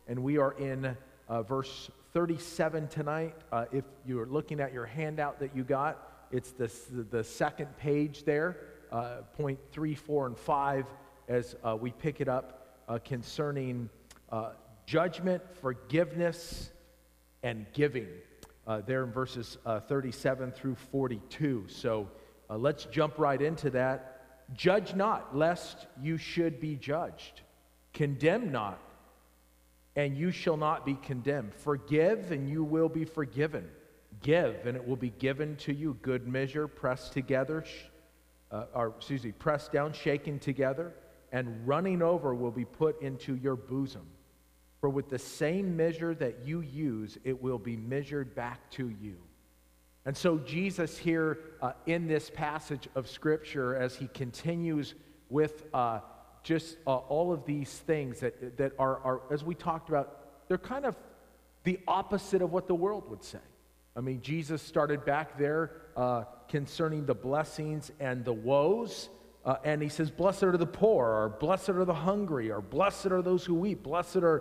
and we are in verse 37 tonight. If you're looking at your handout that you got, it's the second page there, point 3, 4, and 5, as we pick it up concerning judgment, forgiveness, and giving, there in verses 37 through 42. So let's jump right into that. Judge not, lest you should be judged. Condemn not, and you shall not be condemned. Forgive, and you will be forgiven. Give, and it will be given to you. Good measure, pressed together, pressed down, shaken together, and running over will be put into your bosom. For with the same measure that you use, it will be measured back to you. And so Jesus here in this passage of Scripture, as he continues with all of these things that are, as we talked about, they're kind of the opposite of what the world would say. I mean, Jesus started back there concerning the blessings and the woes, and he says, blessed are the poor, or blessed are the hungry, or blessed are those who weep, blessed are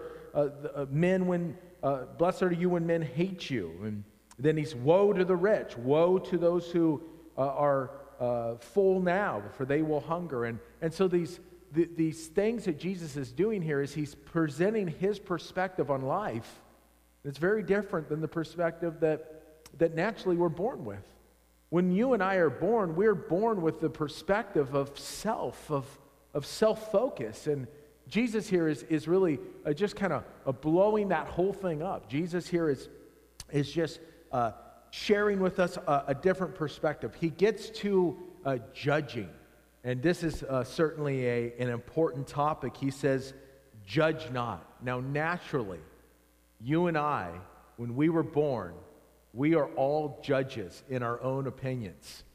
blessed are you when men hate you. And then he's, woe to the rich, woe to those who are full now, for they will hunger. And so these things that Jesus is doing here is he's presenting his perspective on life. It's very different than the perspective that naturally we're born with. When you and I are born, we're born with the perspective of self, of self-focus. And Jesus here is really just kind of blowing that whole thing up. Jesus here is just sharing with us a different perspective. He gets to judging. And this is certainly an important topic. He says, judge not. Now, naturally, you and I, when we were born, we are all judges in our own opinions.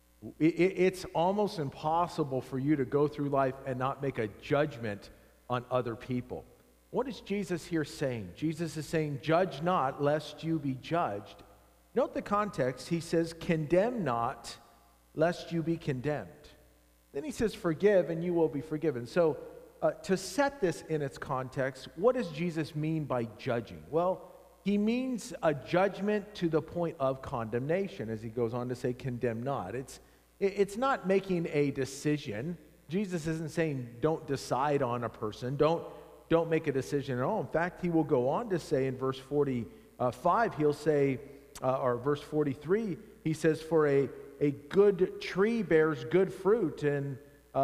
It's almost impossible for you to go through life and not make a judgment on other people. What is Jesus here saying? Jesus is saying, judge not, lest you be judged. Note the context. He says, condemn not, lest you be condemned. Then he says, forgive, and you will be forgiven. So to set this in its context, what does Jesus mean by judging? Well, he means a judgment to the point of condemnation, as he goes on to say, condemn not. It's not making a decision. Jesus isn't saying don't decide on a person, don't make a decision at all. In fact, he will go on to say in verse 45, he'll say, or verse 43, he says, for a good tree bears good fruit, and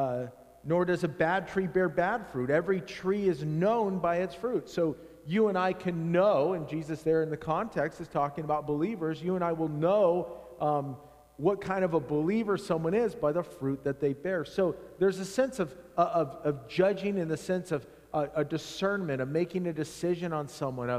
nor does a bad tree bear bad fruit. Every tree is known by its fruit. So you and I can know, and Jesus there in the context is talking about believers, you and I will know what kind of a believer someone is by the fruit that they bear. So there's a sense of judging in the sense of a discernment, of making a decision on someone,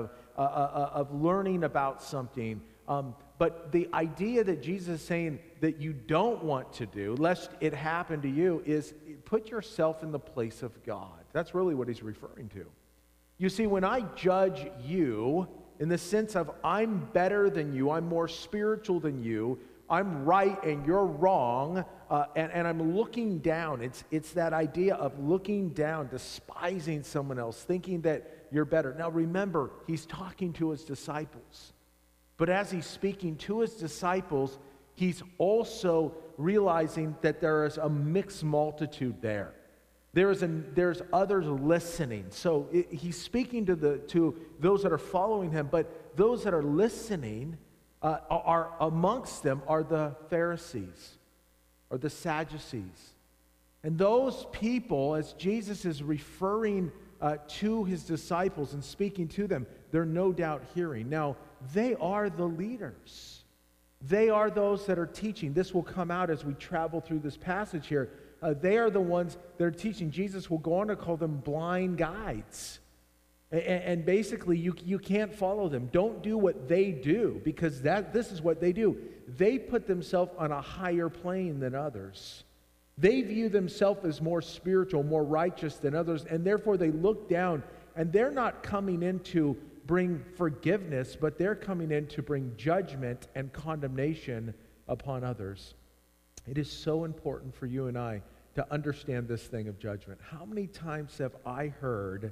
of learning about something. But the idea that Jesus is saying that you don't want to do, lest it happen to you, is put yourself in the place of God. That's really what he's referring to. You see, when I judge you in the sense of I'm better than you, I'm more spiritual than you, I'm right and you're wrong, and I'm looking down. It's that idea of looking down, despising someone else, thinking that you're better. Now remember, he's talking to his disciples. But as he's speaking to his disciples, he's also realizing that there is a mixed multitude there. There's others listening. So he's speaking to those that are following him, but those that are listening are amongst them are the Pharisees or the Sadducees. And those people, as Jesus is referring to his disciples and speaking to them, they're no doubt hearing. Now, they are the leaders. They are those that are teaching. This will come out as we travel through this passage here. They are the ones that are teaching. Jesus will go on to call them blind guides. And basically, you can't follow them. Don't do what they do, because this is what they do. They put themselves on a higher plane than others. They view themselves as more spiritual, more righteous than others, and therefore they look down, and they're not coming in to bring forgiveness, but they're coming in to bring judgment and condemnation upon others. It is so important for you and I to understand this thing of judgment. How many times have I heard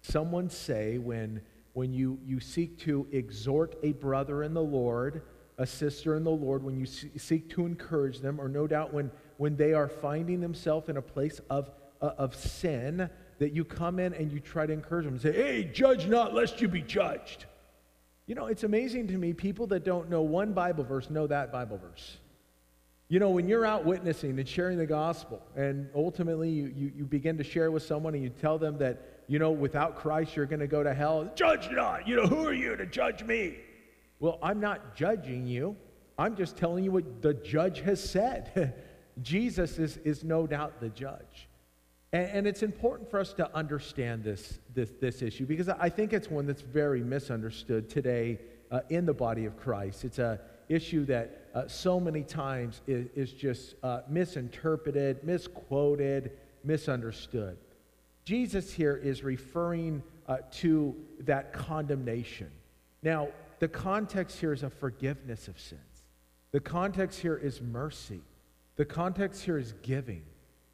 someone say when you seek to exhort a brother in the Lord, a sister in the Lord, when you seek to encourage them, or no doubt when they are finding themselves in a place of sin, that you come in and you try to encourage them and say, hey, judge not lest you be judged. You know, it's amazing to me, people that don't know one Bible verse know that Bible verse. You know, when you're out witnessing and sharing the gospel, and ultimately you begin to share with someone and you tell them that, you know, without Christ you're going to go to hell, judge not, you know, who are you to judge me? Well, I'm not judging you. I'm just telling you what the judge has said. Jesus is no doubt the judge. And it's important for us to understand this issue, because I think it's one that's very misunderstood today in the body of Christ. It's an issue that so many times is just misinterpreted, misquoted, misunderstood. Jesus here is referring to that condemnation. Now, the context here is a forgiveness of sins. The context here is mercy. The context here is giving.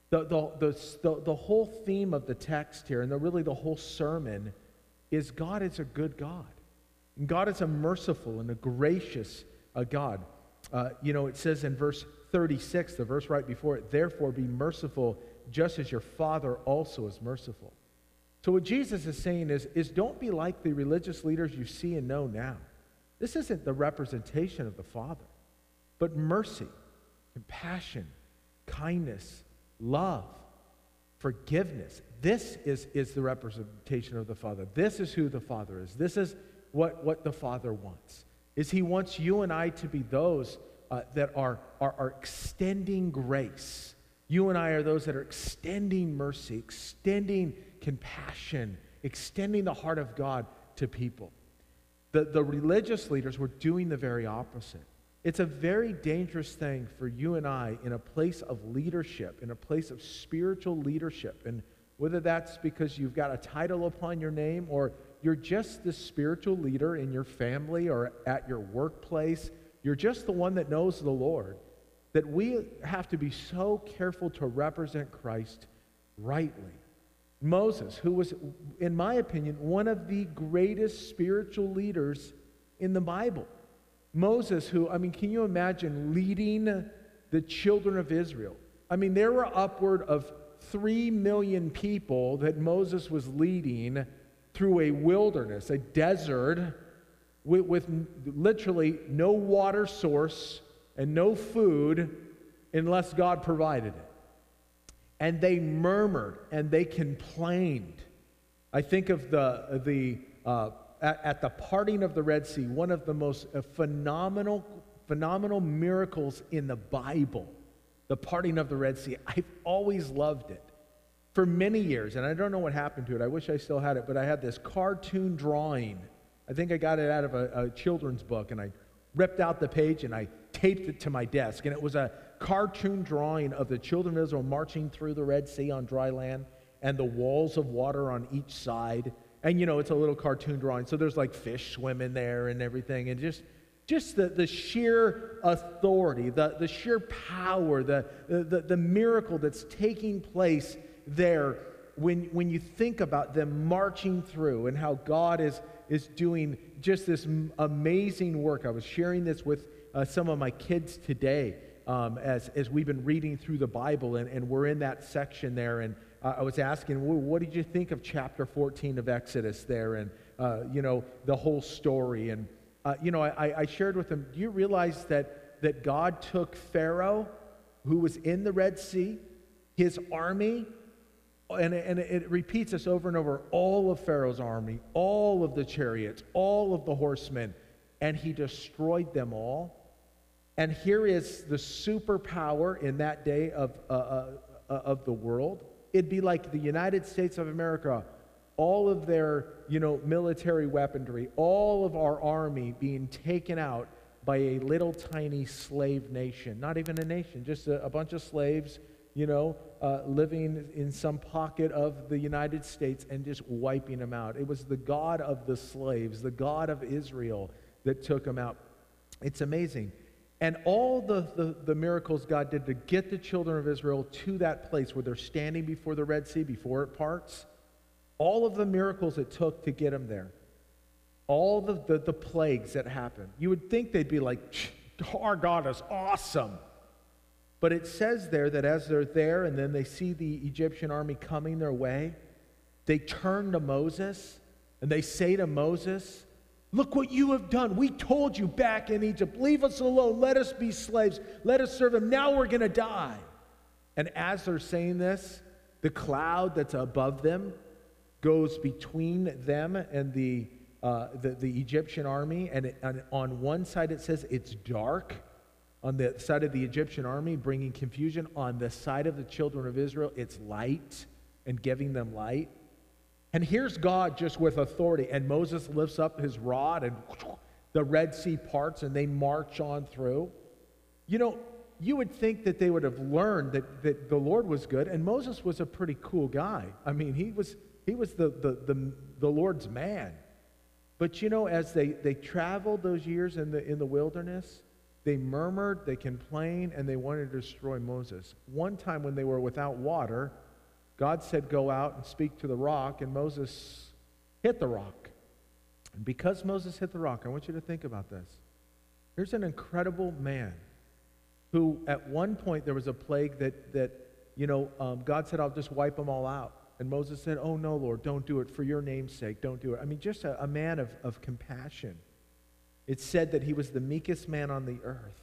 The whole theme of the text here, and really the whole sermon, is God is a good God. And God is a merciful and a gracious God. You know, it says in verse 36, the verse right before it, therefore be merciful just as your Father also is merciful. So what Jesus is saying is don't be like the religious leaders you see and know now. This isn't the representation of the Father, but mercy, compassion, kindness, love, forgiveness. This is the representation of the Father. This is who the Father is. This is what the Father wants. Is He wants you and I to be those that are extending grace. You and I are those that are extending mercy, extending compassion, extending the heart of God to people. The religious leaders were doing the very opposite. It's a very dangerous thing for you and I in a place of leadership, in a place of spiritual leadership. And whether that's because you've got a title upon your name, or you're just the spiritual leader in your family or at your workplace, you're just the one that knows the Lord, that we have to be so careful to represent Christ rightly. Moses, who was, in my opinion, one of the greatest spiritual leaders in the Bible. Moses, who, I mean, can you imagine leading the children of Israel? I mean, there were upward of 3 million people that Moses was leading through a wilderness, a desert, with literally no water source and no food unless God provided it. And they murmured and they complained. I think of at the parting of the Red Sea, one of the most phenomenal miracles in the Bible, the parting of the Red Sea. I've always loved it for many years, and I don't know what happened to it. I wish I still had it, but I had this cartoon drawing. I think I got it out of a children's book, and I ripped out the page and I taped it to my desk, and it was a cartoon drawing of the children of Israel marching through the Red Sea on dry land and the walls of water on each side. And, you know, it's a little cartoon drawing, so there's like fish swimming there and everything, and just the sheer authority, the sheer power, the miracle that's taking place there when you think about them marching through and how God is doing just this amazing work. I was sharing this with some of my kids today as we've been reading through the Bible, and we're in that section there, and I was asking, well, what did you think of chapter 14 of Exodus there, and you know, the whole story? And you know, I shared with them, do you realize that God took Pharaoh, who was in the Red Sea, his army, and it repeats this over and over, all of Pharaoh's army, all of the chariots, all of the horsemen, and he destroyed them all. And here is the superpower in that day of the world. It'd be like the United States of America, all of their, you know, military weaponry, all of our army being taken out by a little tiny slave nation. Not even a nation, just a bunch of slaves, you know, living in some pocket of the United States and just wiping them out. It was the God of the slaves, the God of Israel, that took them out. It's amazing. And all the miracles God did to get the children of Israel to that place where they're standing before the Red Sea, before it parts, All of the miracles it took to get them there, all the plagues that happened, you would think they'd be like, our God is awesome. But it says there that as they're there and then they see the Egyptian army coming their way, they turn to Moses and they say to Moses, look what you have done. We told you back in Egypt, leave us alone. Let us be slaves. Let us serve him. Now we're going to die. And as they're saying this, the cloud that's above them goes between them and the Egyptian army. And on one side it says it's dark. On the side of the Egyptian army, bringing confusion. On the side of the children of Israel, it's light and giving them light. And here's God just with authority. And Moses lifts up his rod and the Red Sea parts and they march on through. You know, you would think that they would have learned that the Lord was good. And Moses was a pretty cool guy. I mean, he was the Lord's man. But you know, as they traveled those years in the wilderness, they murmured, they complained, and they wanted to destroy Moses. One time when they were without water, God said, go out and speak to the rock, and Moses hit the rock. And because Moses hit the rock, I want you to think about this. Here's an incredible man who at one point there was a plague that God said, I'll just wipe them all out. And Moses said, oh no, Lord, don't do it for your name's sake. Don't do it. I mean, just a man of compassion. It said that he was the meekest man on the earth.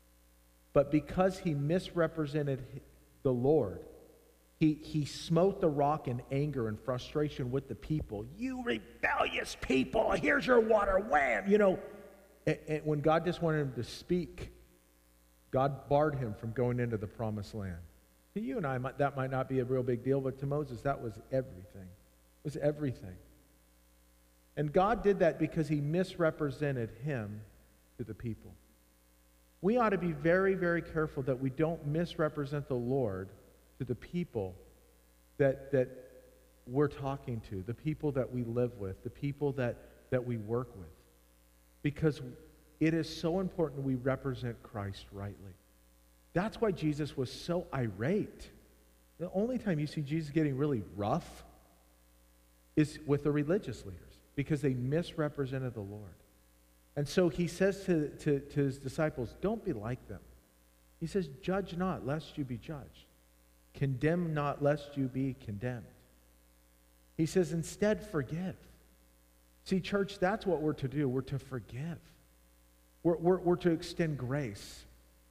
But because he misrepresented the Lord, he smote the rock in anger and frustration with the people. You rebellious people, here's your water, wham! You know, and when God just wanted him to speak, God barred him from going into the promised land. To you and I, that might not be a real big deal, but to Moses, that was everything. It was everything. And God did that because he misrepresented him to the people. We ought to be very, very careful that we don't misrepresent the Lord to the people that we're talking to, the people that we live with, the people that we work with. Because it is so important we represent Christ rightly. That's why Jesus was so irate. The only time you see Jesus getting really rough is with the religious leaders, because they misrepresented the Lord. And so he says to his disciples, don't be like them. He says, judge not, lest you be judged. Condemn not, lest you be condemned. He says, instead, forgive. See, church, that's what we're to do. We're to forgive. We're to extend grace.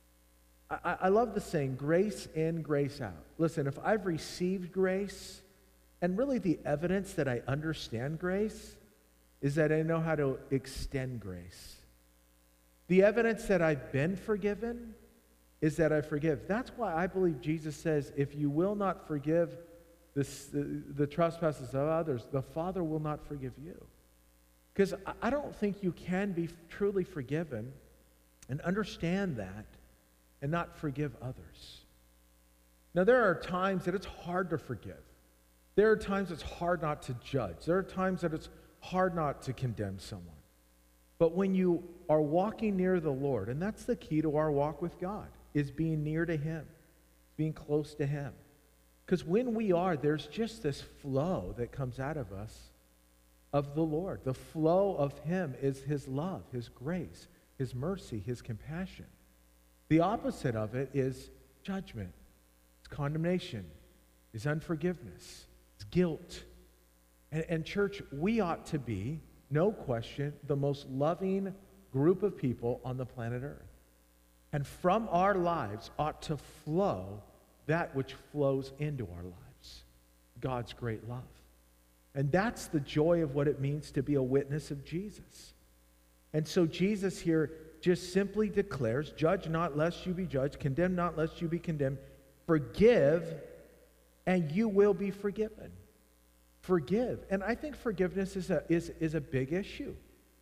I love the saying, grace in, grace out. Listen, if I've received grace, and really the evidence that I understand grace is that I know how to extend grace. The evidence that I've been forgiven is that I forgive. That's why I believe Jesus says, if you will not forgive the trespasses of others, the Father will not forgive you. Because I don't think you can be truly forgiven and understand that and not forgive others. Now, there are times that it's hard to forgive. There are times it's hard not to judge. There are times that it's hard not to condemn someone. But when you are walking near the Lord, and that's the key to our walk with God, is being near to him, being close to him. Because when we are, there's just this flow that comes out of us of the Lord. The flow of him is his love, his grace, his mercy, his compassion. The opposite of it is judgment, it's condemnation, it's unforgiveness, it's guilt. And church, we ought to be, no question, the most loving group of people on the planet Earth. And from our lives ought to flow that which flows into our lives, God's great love. And that's the joy of what it means to be a witness of Jesus. And so Jesus here just simply declares, judge not lest you be judged, condemn not lest you be condemned, forgive and you will be forgiven. Forgive. And I think forgiveness is a big issue.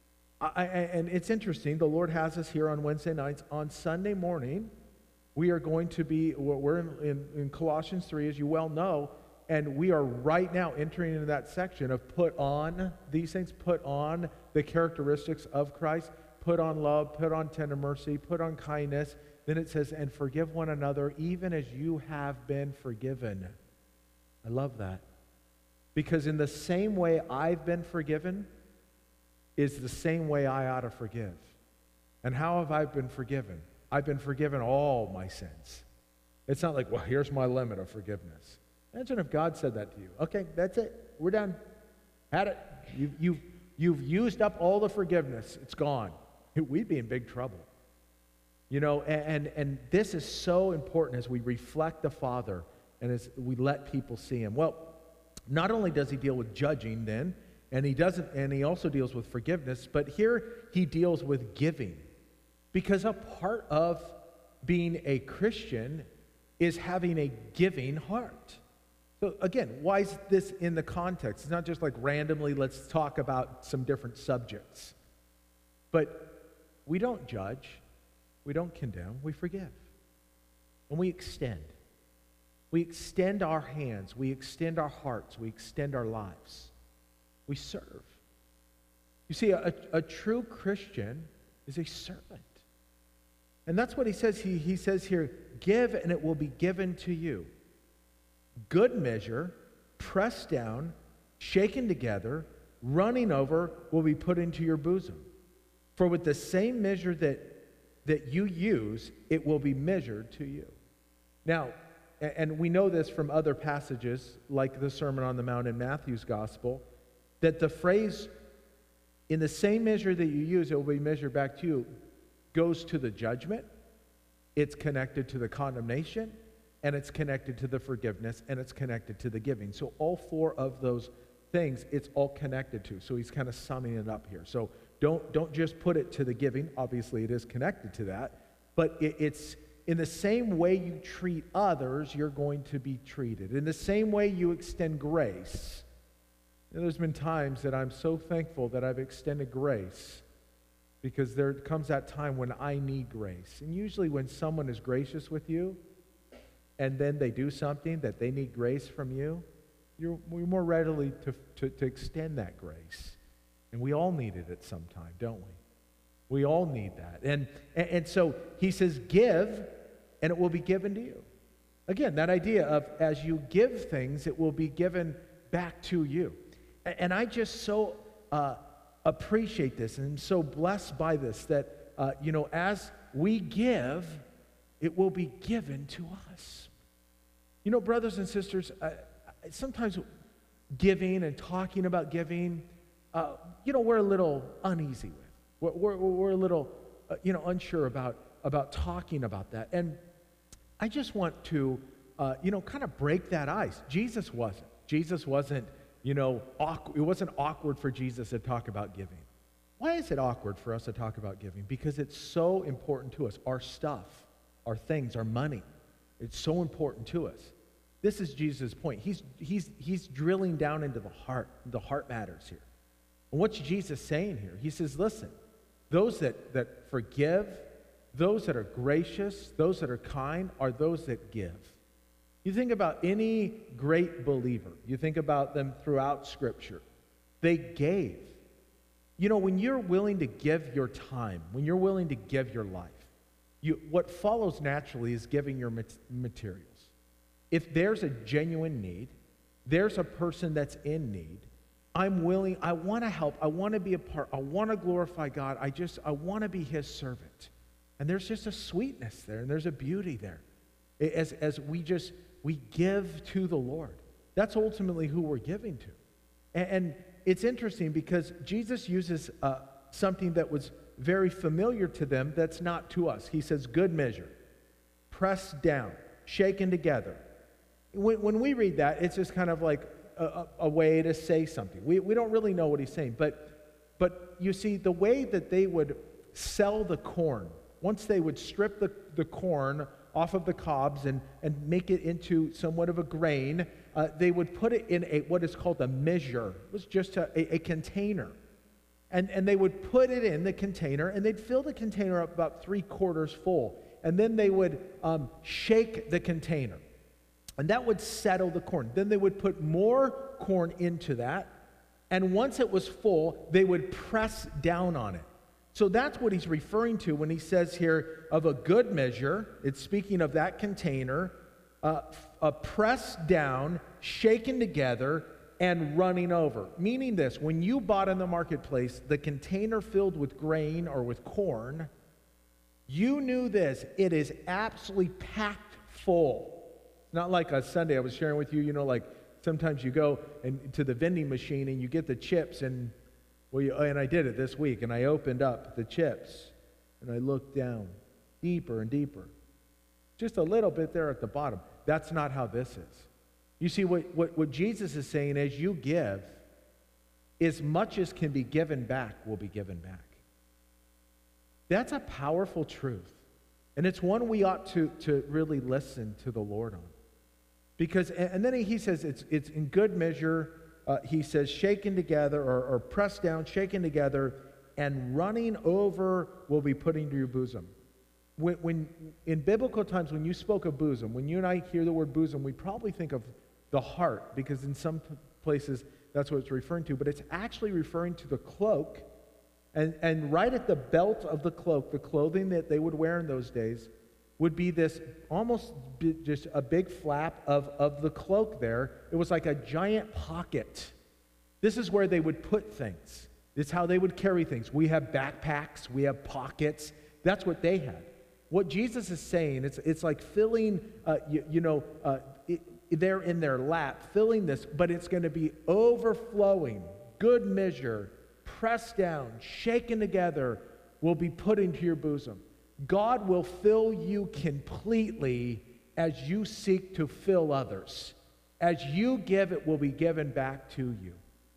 And it's interesting, the Lord has us here on Wednesday nights. On Sunday morning, we are going to be, we're in Colossians 3, as you well know, and we are right now entering into that section of put on these things, put on the characteristics of Christ, put on love, put on tender mercy, put on kindness. Then it says, and forgive one another even as you have been forgiven. I love that. Because in the same way I've been forgiven is the same way I ought to forgive. And how have I been forgiven? I've been forgiven all my sins. It's not like, well, here's my limit of forgiveness. Imagine if God said that to you. Okay, that's it. We're done. Had it. You've used up all the forgiveness. It's gone. We'd be in big trouble. You know, and this is so important as we reflect the Father and as we let people see him. Well, not only does he deal with judging then, and he also deals with forgiveness, but here he deals with giving. Because a part of being a Christian is having a giving heart. So again, why is this in the context? It's not just like randomly, let's talk about some different subjects. But we don't judge, we don't condemn, we forgive. And we extend. We extend our hands, we extend our hearts, we extend our lives. We serve. You see, a true Christian is a servant. And that's what he says. He says here, give and it will be given to you. Good measure, pressed down, shaken together, running over, will be put into your bosom. For with the same measure that you use, it will be measured to you. Now, and we know this from other passages, like the Sermon on the Mount in Matthew's Gospel, that the phrase, in the same measure that you use, it will be measured back to you, goes to the judgment, it's connected to the condemnation, and it's connected to the forgiveness, and it's connected to the giving. So all four of those things, it's all connected to. So he's kind of summing it up here. So don't just put it to the giving. Obviously, it is connected to that. But it's in the same way you treat others, you're going to be treated. In the same way you extend grace. And there's been times that I'm so thankful that I've extended grace, because there comes that time when I need grace. And usually when someone is gracious with you, and then they do something that they need grace from you, you're more readily to extend that grace. And we all need it at some time, don't we? We all need that. And so he says, give, and it will be given to you. Again, that idea of as you give things, it will be given back to you. And I just so appreciate this and so blessed by this that, as we give, it will be given to us. You know, brothers and sisters, sometimes giving and talking about giving, we're a little uneasy with. We're a little, unsure about talking about that. And I just want to, kind of break that ice. Jesus wasn't, awkward. It wasn't awkward for Jesus to talk about giving. Why is it awkward for us to talk about giving? Because it's so important to us. Our stuff, our things, our money, it's so important to us. This is Jesus' point. He's drilling down into the heart. The heart matters here. And what's Jesus saying here? He says, listen, those that forgive, those that are gracious, those that are kind, are those that give. You think about any great believer. You think about them throughout Scripture. They gave. When you're willing to give your time, when you're willing to give your life, what follows naturally is giving your materials. If there's a genuine need, there's a person that's in need, I'm willing, I want to help, I want to be a part, I want to glorify God, I want to be his servant. And there's just a sweetness there, and there's a beauty there. As we give to the Lord. That's ultimately who we're giving to. And it's interesting because Jesus uses something that was very familiar to them that's not to us. He says, good measure, pressed down, shaken together. When we read that, it's just kind of like a way to say something. We don't really know what he's saying. But you see, the way that they would sell the corn, once they would strip the corn off of the cobs and make it into somewhat of a grain, they would put it in what is called a measure. It was just a container. And they would put it in the container, and they'd fill the container up about 3/4 full. And then they would shake the container. And that would settle the corn. Then they would put more corn into that. And once it was full, they would press down on it. So that's what he's referring to when he says here of a good measure. It's speaking of that container, pressed down, shaken together, and running over. Meaning this, when you bought in the marketplace the container filled with grain or with corn, you knew this, it is absolutely packed full. Not like on Sunday I was sharing with you, like sometimes you go to the vending machine and you get the chips and I did it this week, and I opened up the chips and I looked down deeper and deeper. Just a little bit there at the bottom. That's not how this is. You see, what Jesus is saying, as you give, as much as can be given back will be given back. That's a powerful truth. And it's one we ought to really listen to the Lord on. Because, and then he says, it's in good measure, he says, shaken together or pressed down, shaken together, and running over will be put into your bosom. When in biblical times, when you spoke of bosom, when you and I hear the word bosom, we probably think of the heart, because in some places that's what it's referring to, but it's actually referring to the cloak, and right at the belt of the cloak, the clothing that they would wear in those days, would be this almost just a big flap of the cloak there. It was like a giant pocket. This is where they would put things. This is how they would carry things. We have backpacks, we have pockets. That's what they had. What Jesus is saying, it's like filling, they're in their lap, filling this, but it's going to be overflowing, good measure, pressed down, shaken together, will be put into your bosom. God will fill you completely as you seek to fill others. As you give, it will be given back to you.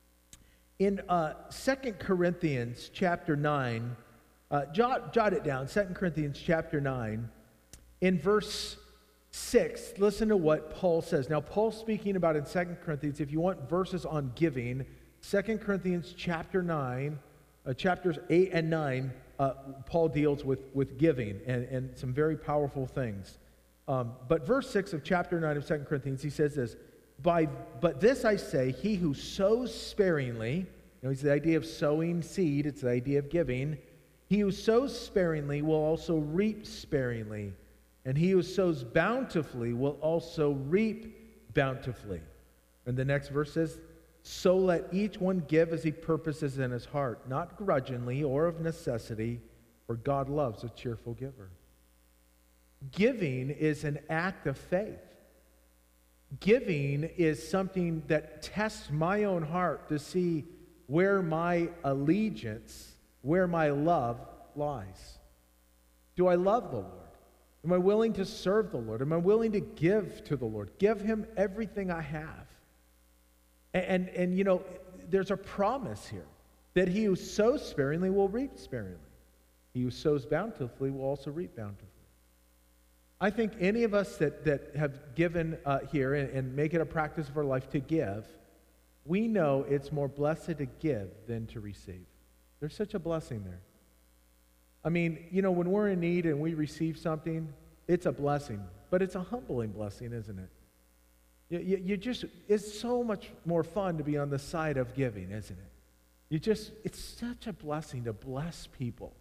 In 2 Corinthians chapter 9, jot it down, 2 Corinthians chapter 9, in verse 6, listen to what Paul says. Now, Paul's speaking about in 2 Corinthians, if you want verses on giving, 2 Corinthians chapter 9, chapters 8 and 9, Paul deals with giving and some very powerful things. But verse 6 of chapter 9 of 2 Corinthians, he says this, but this I say, he who sows sparingly, it's the idea of sowing seed, it's the idea of giving, he who sows sparingly will also reap sparingly. And he who sows bountifully will also reap bountifully. And the next verse says, so let each one give as he purposes in his heart, not grudgingly or of necessity, for God loves a cheerful giver. Giving is an act of faith. Giving is something that tests my own heart to see where my allegiance, where my love lies. Do I love the Lord? Am I willing to serve the Lord? Am I willing to give to the Lord? Give him everything I have. And there's a promise here that he who sows sparingly will reap sparingly. He who sows bountifully will also reap bountifully. I think any of us that have given here and make it a practice of our life to give, we know it's more blessed to give than to receive. There's such a blessing there. I mean, when we're in need and we receive something, it's a blessing, but it's a humbling blessing, isn't it? It's so much more fun to be on the side of giving, isn't it? It's such a blessing to bless people.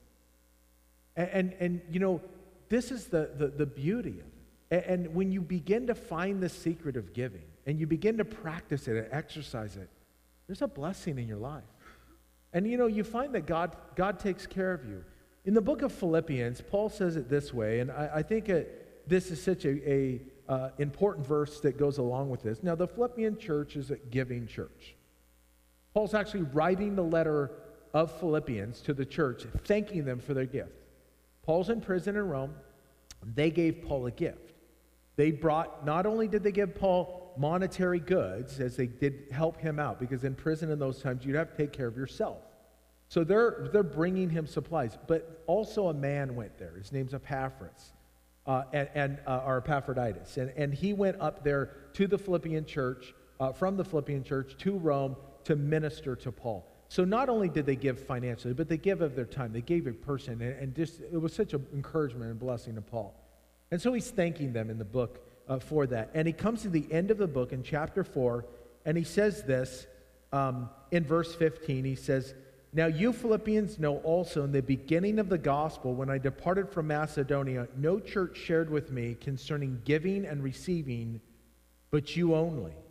And this is the beauty of it. And when you begin to find the secret of giving, and you begin to practice it and exercise it, there's a blessing in your life. And you find that God takes care of you. In the book of Philippians, Paul says it this way, and I think this is such a important verse that goes along with this. Now, the Philippian church is a giving church. Paul's actually writing the letter of Philippians to the church, thanking them for their gift. Paul's in prison in Rome. They gave Paul a gift. Not only did they give Paul monetary goods, as they did help him out, because in prison in those times, you'd have to take care of yourself. So they're bringing him supplies, but also a man went there. His name's Epaphras, or Epaphroditus, and he went up there to the Philippian church, from the Philippian church to Rome to minister to Paul. So not only did they give financially, but they gave of their time. They gave a person, and just it was such an encouragement and blessing to Paul. And so he's thanking them in the book for that. And he comes to the end of the book in chapter 4, and he says this in verse 15. He says, now you Philippians know also in the beginning of the gospel, when I departed from Macedonia, no church shared with me concerning giving and receiving, but you only.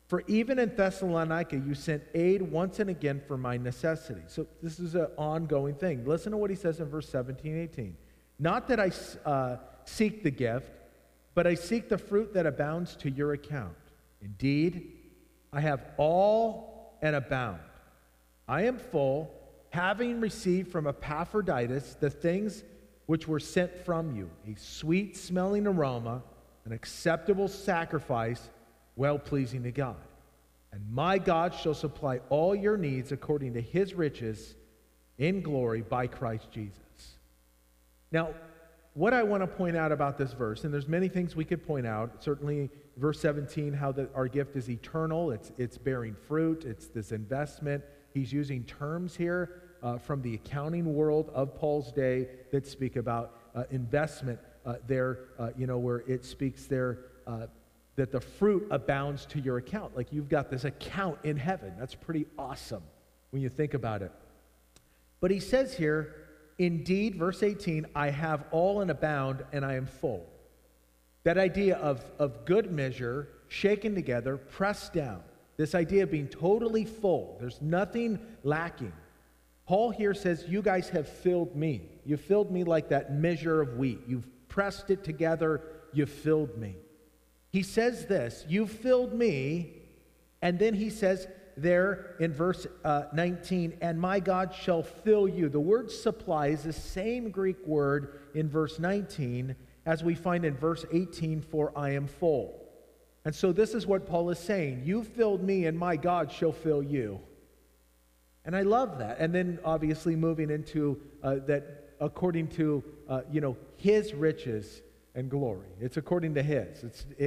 For even in Thessalonica you sent aid once and again for my necessity. So this is an ongoing thing. Listen to what he says in verse 17, 18. Not that I seek the gift, but I seek the fruit that abounds to your account. Indeed, I have all and abound. I am full, having received from Epaphroditus the things which were sent from you, a sweet-smelling aroma, an acceptable sacrifice, well-pleasing to God. And my God shall supply all your needs according to his riches in glory by Christ Jesus. Now, what I want to point out about this verse, and there's many things we could point out, certainly verse 17, how our gift is eternal, it's bearing fruit, it's this investment. He's using terms here from the accounting world of Paul's day that speak about investment there, where it speaks there that the fruit abounds to your account. Like you've got this account in heaven. That's pretty awesome when you think about it. But he says here, indeed, verse 18, I have all and abound, and I am full. That idea of good measure, shaken together, pressed down. This idea of being totally full. There's nothing lacking. Paul here says, you guys have filled me. You filled me like that measure of wheat. You've pressed it together. You've filled me. He says this, you filled me, and then he says there in verse 19, and my God shall fill you. The word supply is the same Greek word in verse 19 as we find in verse 18, for I am full. And so this is what Paul is saying. You filled me, and my God shall fill you. And I love that. And then obviously moving into that according to, his riches and glory. It's according to his.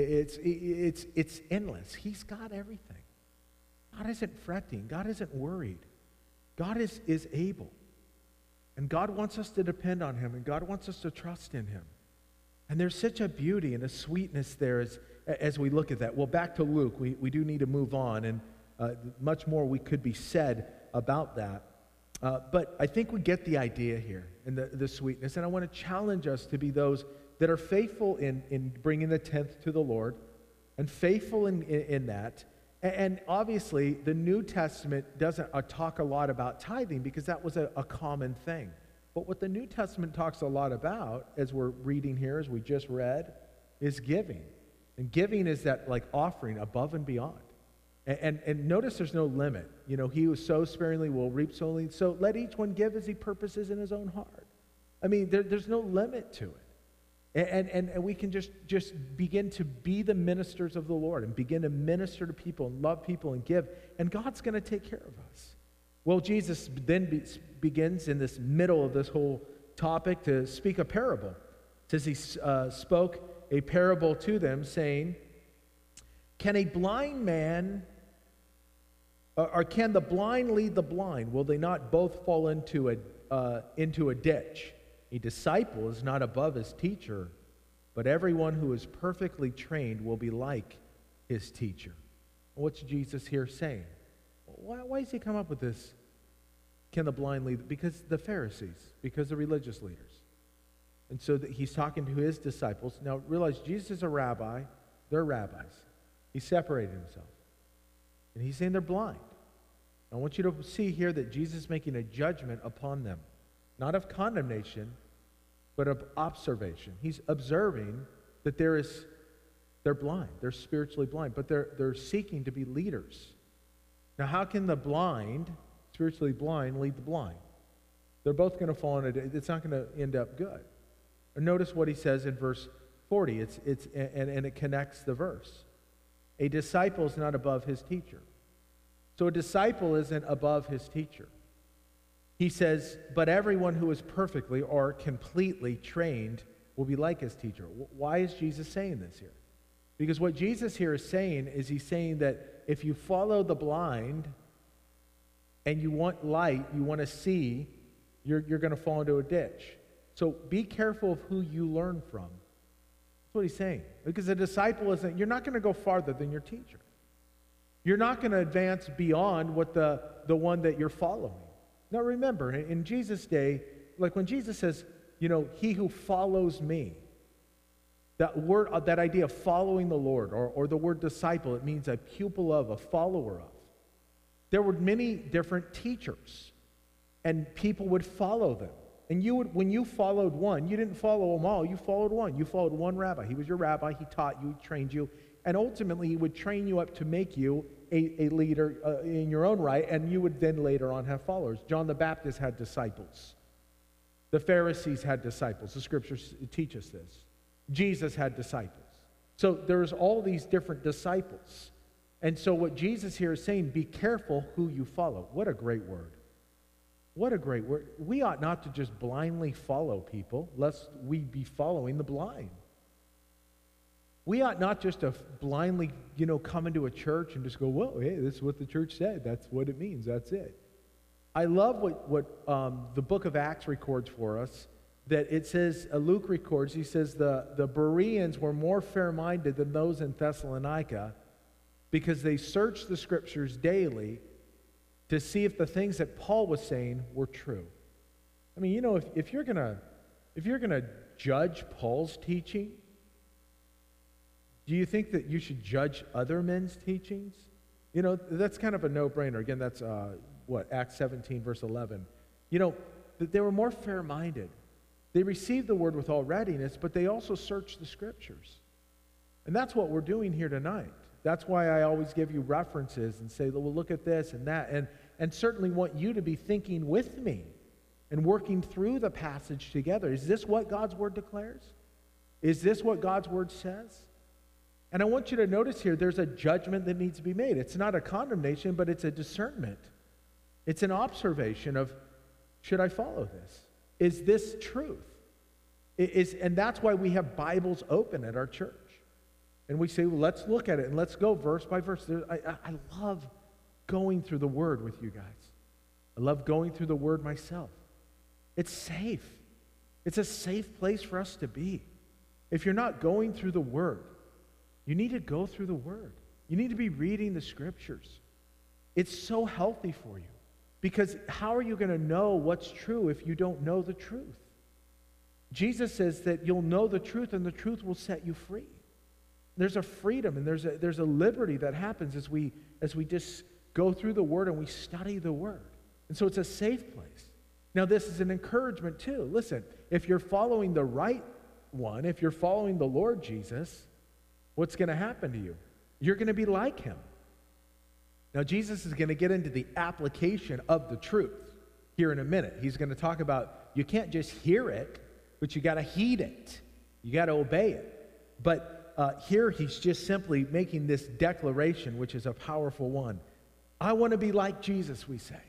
It's endless. He's got everything. God isn't fretting. God isn't worried. God is able. And God wants us to depend on him, and God wants us to trust in him. And there's such a beauty and a sweetness there as we look at that. Well, back to Luke. We do need to move on, and much more we could be said about that. But I think we get the idea here and the sweetness. And I want to challenge us to be those that are faithful in bringing the tenth to the Lord and faithful in that. And obviously, the New Testament doesn't talk a lot about tithing because that was a common thing. But what the New Testament talks a lot about, as we're reading here, as we just read, is giving. And giving is that like offering above and beyond. And notice there's no limit. He who sows sparingly will reap sparingly. So let each one give as he purposes in his own heart. I mean, there's no limit to it. And we can just begin to be the ministers of the Lord and begin to minister to people and love people and give. And God's going to take care of us. Well, Jesus then begins in this middle of this whole topic to speak a parable. It says he spoke a parable to them saying, can a blind man, or can the blind lead the blind? Will they not both fall into a ditch? A disciple is not above his teacher, but everyone who is perfectly trained will be like his teacher. What's Jesus here saying? Why does he come up with this? Can the blind lead? Because the Pharisees, because the religious leaders. And so he's talking to his disciples. Now realize Jesus is a rabbi. They're rabbis. He separated himself. And he's saying they're blind. I want you to see here that Jesus is making a judgment upon them. Not of condemnation, but of observation. He's observing that they're blind. They're spiritually blind, but they're seeking to be leaders. Now, how can the blind, spiritually blind, lead the blind? They're both going to fall into it. It's not going to end up good. And notice what he says in verse 40. And it connects the verse. A disciple is not above his teacher. So a disciple isn't above his teacher. He says, but everyone who is perfectly or completely trained will be like his teacher. Why is Jesus saying this here? Because what Jesus here is saying is he's saying that if you follow the blind and you want light, you want to see, you're going to fall into a ditch. So be careful of who you learn from. That's what he's saying. Because a disciple you're not going to go farther than your teacher. You're not going to advance beyond what the one that you're following. Now remember, in Jesus' day, like when Jesus says, he who follows me, That word, that idea of following the Lord, or the word disciple, it means a pupil of, a follower of. There were many different teachers, and people would follow them. And when you followed one, you didn't follow them all, you followed one. You followed one rabbi. He was your rabbi, he taught you, trained you, and ultimately he would train you up to make you a leader in your own right, and you would then later on have followers. John the Baptist had disciples. The Pharisees had disciples. The scriptures teach us this. Jesus had disciples. So there's all these different disciples. And so what Jesus here is saying, be careful who you follow. What a great word. What a great word. We ought not to just blindly follow people, lest we be following the blind. We ought not just to blindly, come into a church and just go, well, hey, this is what the church said. That's what it means. That's it. I love what the book of Acts records for us, that it says, Luke records, he says, the Bereans were more fair-minded than those in Thessalonica because they searched the scriptures daily to see if the things that Paul was saying were true. I mean, if you're gonna judge Paul's teaching, do you think that you should judge other men's teachings? That's kind of a no-brainer. Again, that's Acts 17, verse 11. That they were more fair-minded. They received the word with all readiness, but they also searched the scriptures. And that's what we're doing here tonight. That's why I always give you references and say, well, look at this and that, and certainly want you to be thinking with me and working through the passage together. Is this what God's word declares? Is this what God's word says? And I want you to notice here, there's a judgment that needs to be made. It's not a condemnation, but it's a discernment. It's an observation of, should I follow this? Is this truth? And that's why we have Bibles open at our church. And we say, well, let's look at it and let's go verse by verse. I love going through the Word with you guys. I love going through the Word myself. It's safe. It's a safe place for us to be. If you're not going through the Word, you need to go through the Word. You need to be reading the Scriptures. It's so healthy for you. Because how are you going to know what's true if you don't know the truth? Jesus says that you'll know the truth and the truth will set you free. There's a freedom and there's a liberty that happens as we just go through the Word and we study the Word. And so it's a safe place. Now this is an encouragement too. Listen, if you're following the right one, if you're following the Lord Jesus, what's going to happen to you? You're going to be like Him. Now Jesus is going to get into the application of the truth here in a minute. He's going to talk about you can't just hear it, but you got to heed it. You got to obey it. But here he's just simply making this declaration, which is a powerful one. I want to be like Jesus, we say.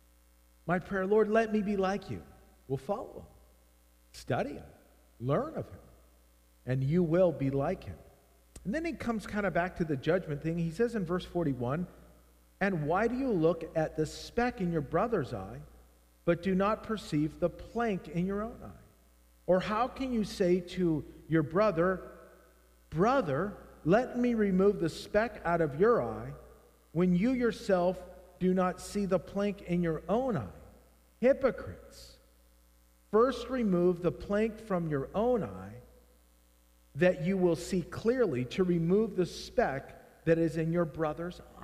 My prayer, Lord, let me be like you. We'll follow Him. Study Him. Learn of Him. And you will be like Him. And then he comes kind of back to the judgment thing. He says in verse 41, and why do you look at the speck in your brother's eye, but do not perceive the plank in your own eye? Or how can you say to your brother, brother, let me remove the speck out of your eye, when you yourself do not see the plank in your own eye? Hypocrites! First remove the plank from your own eye, that you will see clearly to remove the speck that is in your brother's eye.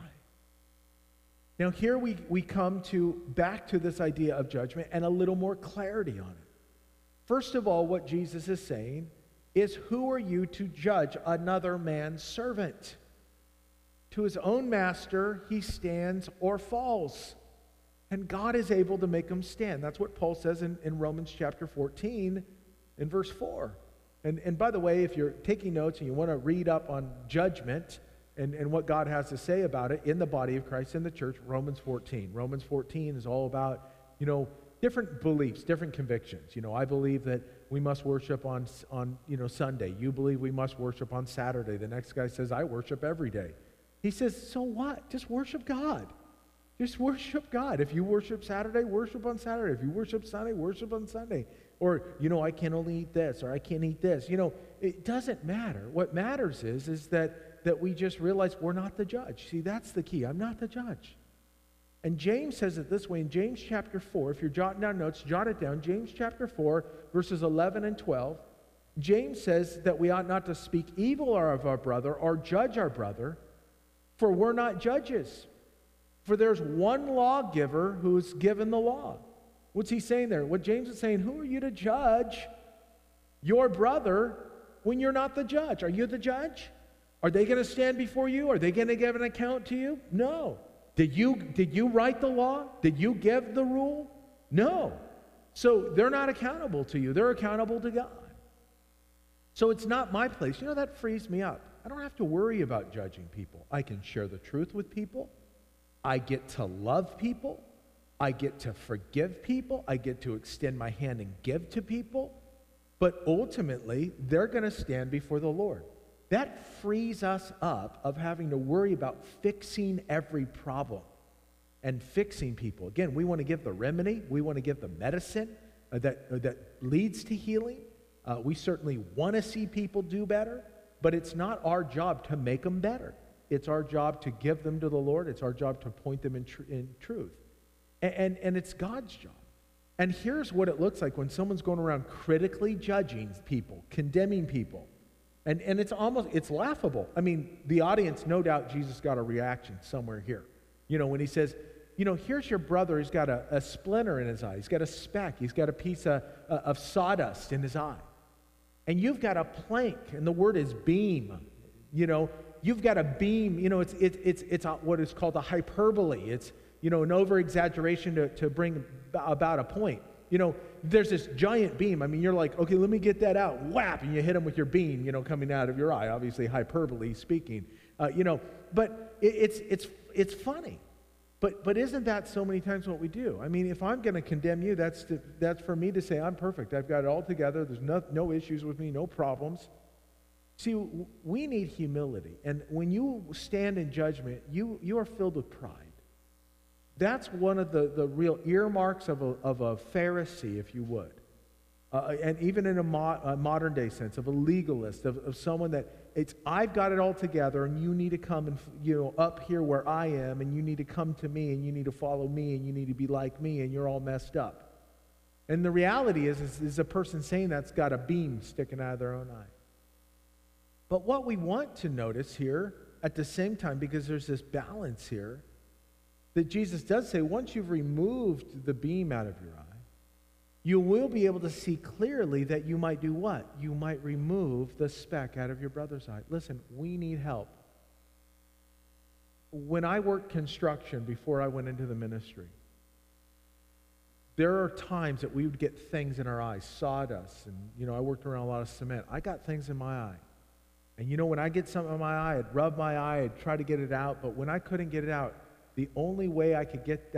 Now here we come back to this idea of judgment and a little more clarity on it. First of all, what Jesus is saying is, who are you to judge another man's servant? To his own master he stands or falls. And God is able to make him stand. That's what Paul says in Romans chapter 14 in verse 4. And by the way, if you're taking notes and you want to read up on judgment and what God has to say about it in the body of Christ, in the church, Romans 14. Romans 14 is all about, different beliefs, different convictions. I believe that we must worship on Sunday. You believe we must worship on Saturday. The next guy says, I worship every day. He says, so what? Just worship God. Just worship God. If you worship Saturday, worship on Saturday. If you worship Sunday, worship on Sunday. Or, I can only eat this, or I can't eat this. It doesn't matter. What matters is that we just realize we're not the judge. See, that's the key. I'm not the judge. And James says it this way in James chapter 4. If you're jotting down notes, jot it down. James chapter 4, verses 11 and 12. James says that we ought not to speak evil of our brother or judge our brother, for we're not judges. For there's one lawgiver who's given the law. What's he saying there? What James is saying, who are you to judge your brother when you're not the judge? Are you the judge? Are they going to stand before you? Are they going to give an account to you? No. Did you write the law? Did you give the rule? No. So they're not accountable to you. They're accountable to God. So it's not my place. You know, that frees me up. I don't have to worry about judging people. I can share the truth with people. I get to love people. I get to forgive people. I get to extend my hand and give to people. But ultimately, they're going to stand before the Lord. That frees us up of having to worry about fixing every problem and fixing people. Again, we want to give the remedy. We want to give the medicine that leads to healing. We certainly want to see people do better, but it's not our job to make them better. It's our job to give them to the Lord. It's our job to point them in truth. And it's God's job. And here's what it looks like when someone's going around critically judging people, condemning people. And it's laughable. I mean, the audience, no doubt Jesus got a reaction somewhere here. You know, when he says, you know, here's your brother, he's got a splinter in his eye. He's got a speck. He's got a piece of sawdust in his eye. And you've got a plank, and the word is beam. You know, you've got a beam. You know, it's what is called a hyperbole. It's, you know, an over-exaggeration to bring about a point. You know, there's this giant beam. I mean, you're like, okay, let me get that out. Whap, and you hit him with your beam, you know, coming out of your eye. Obviously, hyperbole speaking. You know, but it's funny. But isn't that so many times what we do? I mean, if I'm going to condemn you, that's for me to say I'm perfect. I've got it all together. There's no issues with me, no problems. See, we need humility. And when you stand in judgment, you are filled with pride. That's one of the real earmarks of a Pharisee, if you would. And even in a modern day sense, of a legalist, of someone that I've got it all together, and you need to come and, you know, up here where I am, and you need to come to me, and you need to follow me, and you need to be like me, and you're all messed up. And the reality is a person saying that's got a beam sticking out of their own eye. But what we want to notice here at the same time, because there's this balance here, that Jesus does say, once you've removed the beam out of your eye, you will be able to see clearly that you might do what? You might remove the speck out of your brother's eye. Listen, we need help. When I worked construction before I went into the ministry, there are times that we would get things in our eyes, sawdust, and, you know, I worked around a lot of cement. I got things in my eye. And, you know, when I get something in my eye, I'd rub my eye, I'd try to get it out, but when I couldn't get it out, the only way I could get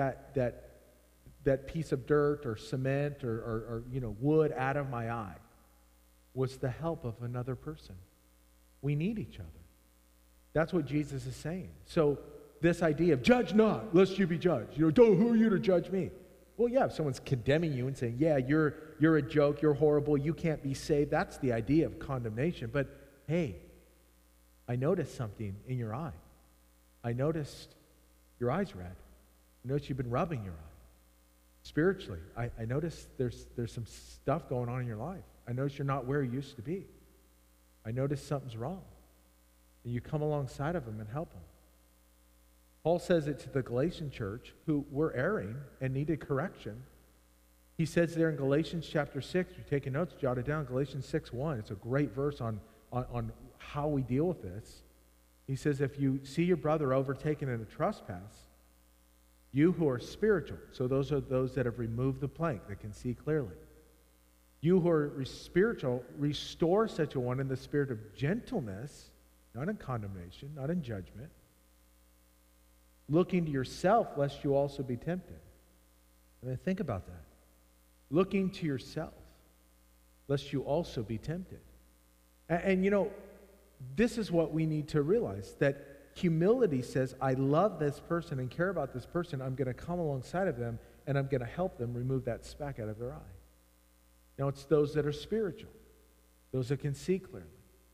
that piece of dirt or cement or you know, wood out of my eye was the help of another person. We need each other. That's what Jesus is saying. So this idea of judge not, lest you be judged. You know, who are you to judge me? Well, yeah, if someone's condemning you and saying, yeah, you're a joke, you're horrible, you can't be saved, that's the idea of condemnation. But hey, I noticed something in your eye. I noticed your eye's red. I noticed you've been rubbing your eye. Spiritually, I noticed there's some stuff going on in your life. I noticed you're not where you used to be. I noticed something's wrong. And you come alongside of them and help them. Paul says it to the Galatian church who were erring and needed correction. He says there in Galatians chapter 6, if you're taking notes, jot it down, Galatians 6:1. It's a great verse on how we deal with this. He says, if you see your brother overtaken in a trespass, you who are spiritual, so those are those that have removed the plank, that can see clearly. You who are spiritual, restore such a one in the spirit of gentleness, not in condemnation, not in judgment, looking to yourself lest you also be tempted. I mean, think about that. Looking to yourself lest you also be tempted. And you know, this is what we need to realize, that humility says, I love this person and care about this person. I'm going to come alongside of them, and I'm going to help them remove that speck out of their eye. Now, it's those that are spiritual, those that can see clearly.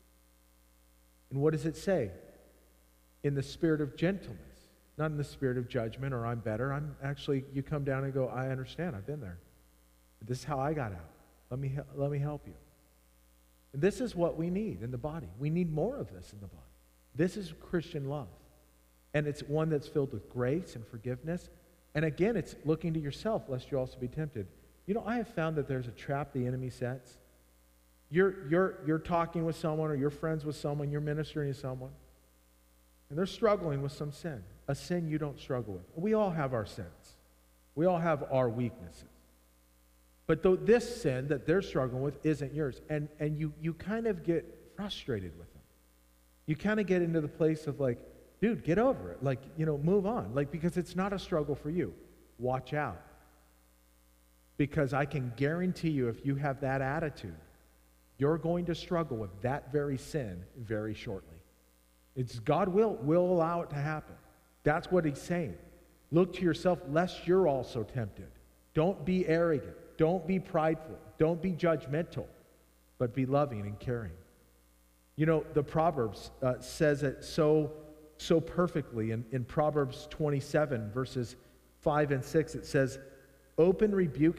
And what does it say? In the spirit of gentleness, not in the spirit of judgment or I'm better. I'm actually, you come down and go, I understand, I've been there. This is how I got out. Let me help you. And this is what we need in the body. We need more of this in the body. This is Christian love. And it's one that's filled with grace and forgiveness. And again, it's looking to yourself, lest you also be tempted. You know, I have found that there's a trap the enemy sets. You're talking with someone, or you're friends with someone, you're ministering to someone, and they're struggling with some sin, a sin you don't struggle with. We all have our sins. We all have our weaknesses. But this sin that they're struggling with isn't yours. And you kind of get frustrated with them. You kind of get into the place of like, dude, get over it. Like, you know, move on. Like, because it's not a struggle for you. Watch out. Because I can guarantee you, if you have that attitude, you're going to struggle with that very sin very shortly. God will allow it to happen. That's what he's saying. Look to yourself, lest you're also tempted. Don't be arrogant. Don't be prideful. Don't be judgmental, but be loving and caring. You know, the Proverbs says it so perfectly. In Proverbs 27, verses 5 and 6, it says, open rebuke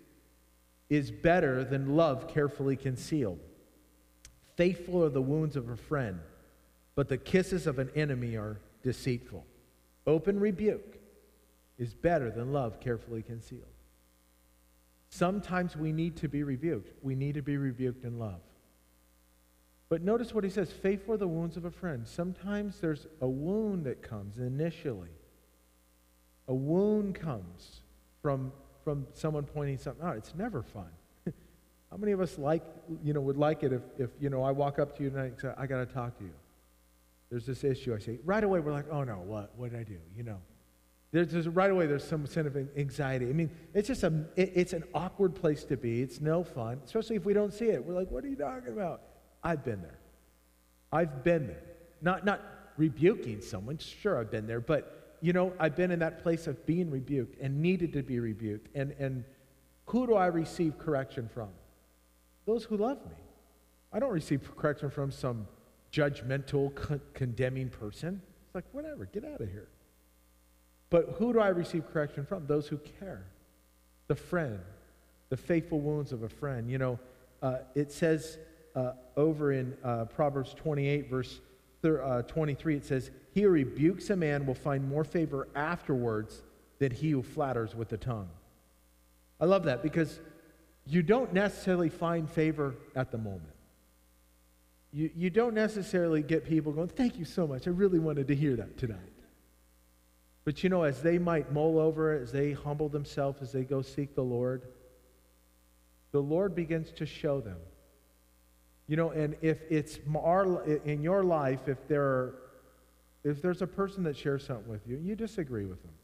is better than love carefully concealed. Faithful are the wounds of a friend, but the kisses of an enemy are deceitful. Open rebuke is better than love carefully concealed. Sometimes we need to be rebuked. We need to be rebuked in love. But notice what he says, faithful are the wounds of a friend. Sometimes there's a wound that comes initially. A wound comes from someone pointing something out. It's never fun. How many of us would like it if I walk up to you tonight and say, I got to talk to you. There's this issue. I say, right away we're like, oh no, what did I do? Right away there's some sense of anxiety. I mean, it's just it's an awkward place to be. It's no fun, especially if we don't see it. We're like, what are you talking about? I've been there. I've been there. Not rebuking someone. Sure, I've been there, but I've been in that place of being rebuked and needed to be rebuked. And who do I receive correction from? Those who love me. I don't receive correction from some judgmental, condemning person. It's like, whatever, get out of here. But who do I receive correction from? Those who care. The friend. The faithful wounds of a friend. It says over in Proverbs 28, verse 23, it says, he who rebukes a man will find more favor afterwards than he who flatters with the tongue. I love that, because you don't necessarily find favor at the moment. You don't necessarily get people going, thank you so much. I really wanted to hear that tonight. But as they might mull over it, as they humble themselves, as they go seek the Lord begins to show them. And if it's in your life, if there's a person that shares something with you, you disagree with them.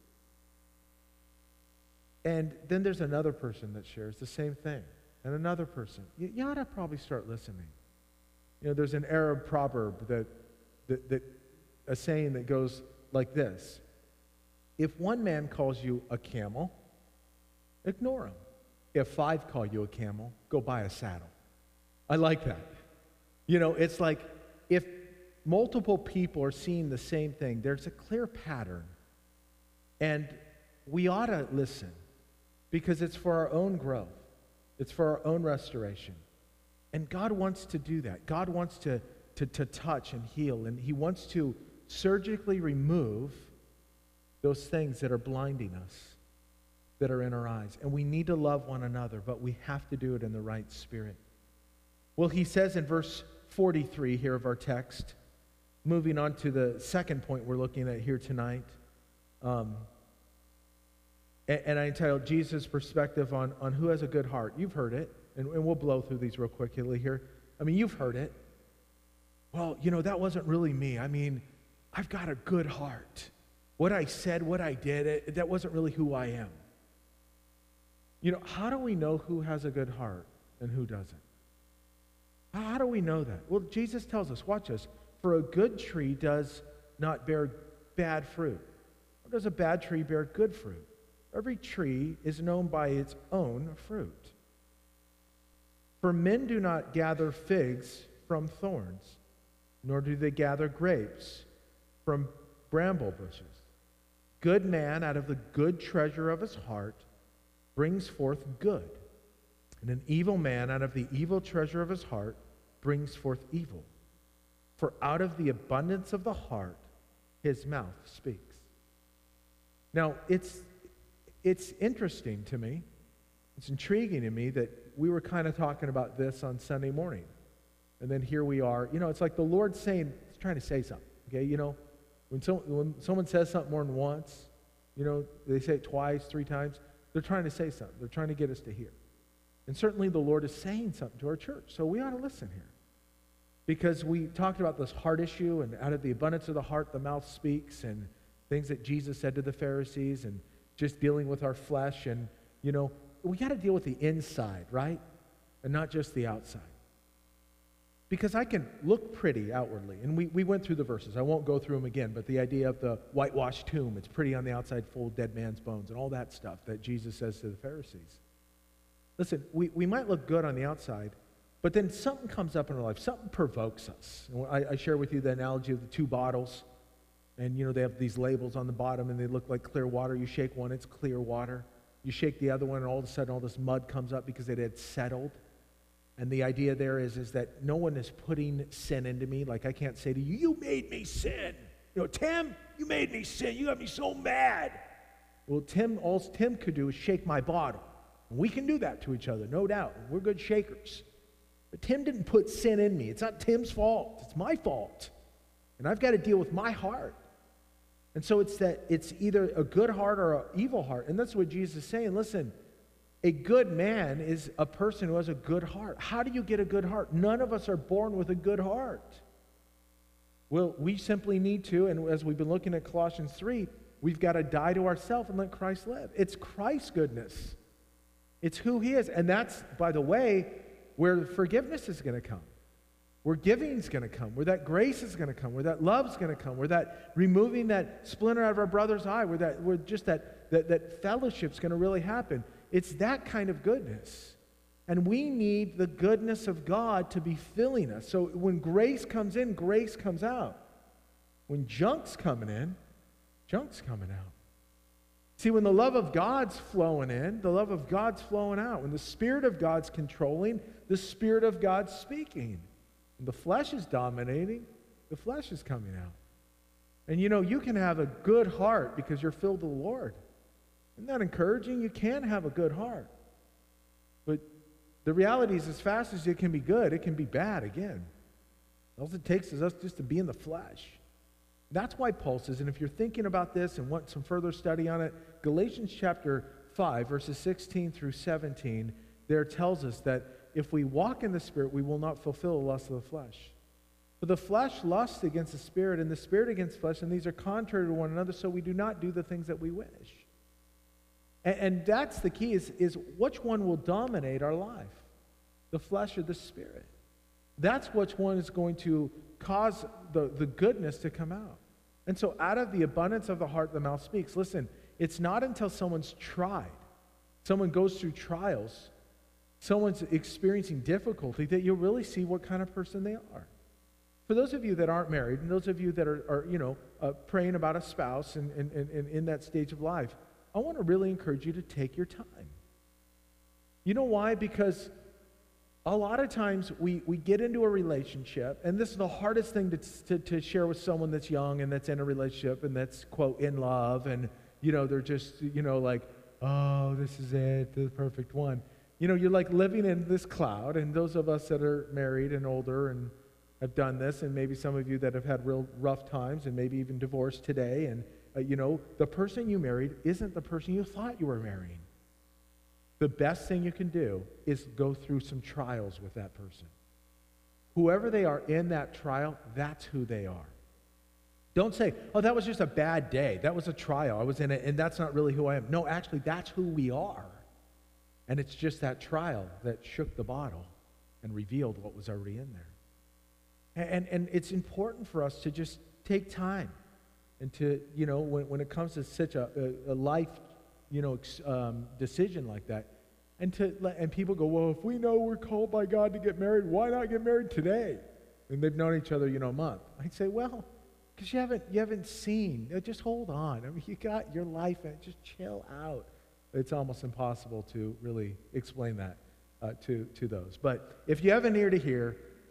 And then there's another person that shares the same thing, and another person. You ought to probably start listening. There's an Arab proverb that a saying that goes like this. If one man calls you a camel, ignore him. If 5 call you a camel, go buy a saddle. I like that. It's like if multiple people are seeing the same thing, there's a clear pattern. And we ought to listen, because it's for our own growth. It's for our own restoration. And God wants to do that. God wants to touch and heal, and he wants to surgically remove those things that are blinding us, that are in our eyes. And we need to love one another, but we have to do it in the right spirit. Well, he says in verse 43 here of our text, moving on to the second point we're looking at here tonight, and I entitled Jesus' Perspective on Who Has a Good Heart. You've heard it, and we'll blow through these real quickly here. I mean, you've heard it. Well, that wasn't really me. I mean, I've got a good heart. What I said, what I did, that wasn't really who I am. How do we know who has a good heart and who doesn't? How do we know that? Well, Jesus tells us, watch us, for a good tree does not bear bad fruit. Or does a bad tree bear good fruit? Every tree is known by its own fruit. For men do not gather figs from thorns, nor do they gather grapes from bramble bushes. Good man out of the good treasure of his heart brings forth good, and an evil man out of the evil treasure of his heart brings forth evil. For out of the abundance of the heart, his mouth speaks. Now, it's interesting to me, it's intriguing to me that we were kind of talking about this on Sunday morning. And then here we are. It's like the Lord's saying, he's trying to say something. Okay, when someone says something more than once, they say it twice, 3 times, they're trying to say something. They're trying to get us to hear. And certainly the Lord is saying something to our church, so we ought to listen here. Because we talked about this heart issue, and out of the abundance of the heart, the mouth speaks, and things that Jesus said to the Pharisees, and just dealing with our flesh. And, we got to deal with the inside, right? And not just the outside. Because I can look pretty outwardly, and we went through the verses. I won't go through them again, but the idea of the whitewashed tomb, it's pretty on the outside, full of dead man's bones, and all that stuff that Jesus says to the Pharisees. Listen, we might look good on the outside, but then something comes up in our life. Something provokes us. And I share with you the analogy of the 2 bottles. And, they have these labels on the bottom, and they look like clear water. You shake one, it's clear water. You shake the other one, and all of a sudden all this mud comes up because it had settled. And the idea there is that no one is putting sin into me. Like I can't say to you, you made me sin. Tim, you made me sin. You got me so mad. Well, all Tim could do is shake my bottle. And we can do that to each other, no doubt. We're good shakers. But Tim didn't put sin in me. It's not Tim's fault. It's my fault. And I've got to deal with my heart. And so it's either a good heart or an evil heart. And that's what Jesus is saying. Listen, a good man is a person who has a good heart. How do you get a good heart? None of us are born with a good heart. Well, we simply need to, and as we've been looking at Colossians 3, we've got to die to ourselves and let Christ live. It's Christ's goodness. It's who he is. And that's, by the way, where forgiveness is going to come. Where giving is going to come, where that grace is going to come, where that love is going to come, where that removing that splinter out of our brother's eye, where that fellowship is going to really happen. It's that kind of goodness. And we need the goodness of God to be filling us. So when grace comes in, grace comes out. When junk's coming in, junk's coming out. See, when the love of God's flowing in, the love of God's flowing out. When the Spirit of God's controlling, the Spirit of God's speaking. When the flesh is dominating, the flesh is coming out. And you can have a good heart because you're filled with the Lord. Isn't that encouraging? You can have a good heart. But the reality is, as fast as it can be good, it can be bad again. All it takes is us just to be in the flesh. That's why Paul says, and if you're thinking about this and want some further study on it, Galatians chapter 5, verses 16 through 17, there tells us that if we walk in the Spirit, we will not fulfill the lust of the flesh. For the flesh lusts against the Spirit, and the Spirit against flesh, and these are contrary to one another, so we do not do the things that we wish. And that's the key, is which one will dominate our life? The flesh or the Spirit? That's which one is going to cause the goodness to come out. And so out of the abundance of the heart, the mouth speaks. Listen, it's not until someone's tried, someone goes through trials, someone's experiencing difficulty, that you'll really see what kind of person they are. For those of you that aren't married, and those of you that are praying about a spouse and in that stage of life, I want to really encourage you to take your time. You know why? Because a lot of times we get into a relationship, and this is the hardest thing to share with someone that's young and that's in a relationship and that's, quote, in love, and, they're just, like, oh, this is it, the perfect one. You're like living in this cloud, and those of us that are married and older and have done this, and maybe some of you that have had real rough times and maybe even divorced today, and, the person you married isn't the person you thought you were marrying. The best thing you can do is go through some trials with that person. Whoever they are in that trial, that's who they are. Don't say, oh, that was just a bad day. That was a trial. I was in it, and that's not really who I am. No, actually, that's who we are. And it's just that trial that shook the bottle and revealed what was already in there. And it's important for us to just take time and to, when it comes to such a life, decision like that, and people go, well, if we know we're called by God to get married, why not get married today? And they've known each other, a month. I'd say, well, because you haven't seen. Just hold on. I mean, you got your life, and just chill out. It's almost impossible to really explain that to those. But if you have an ear to hear,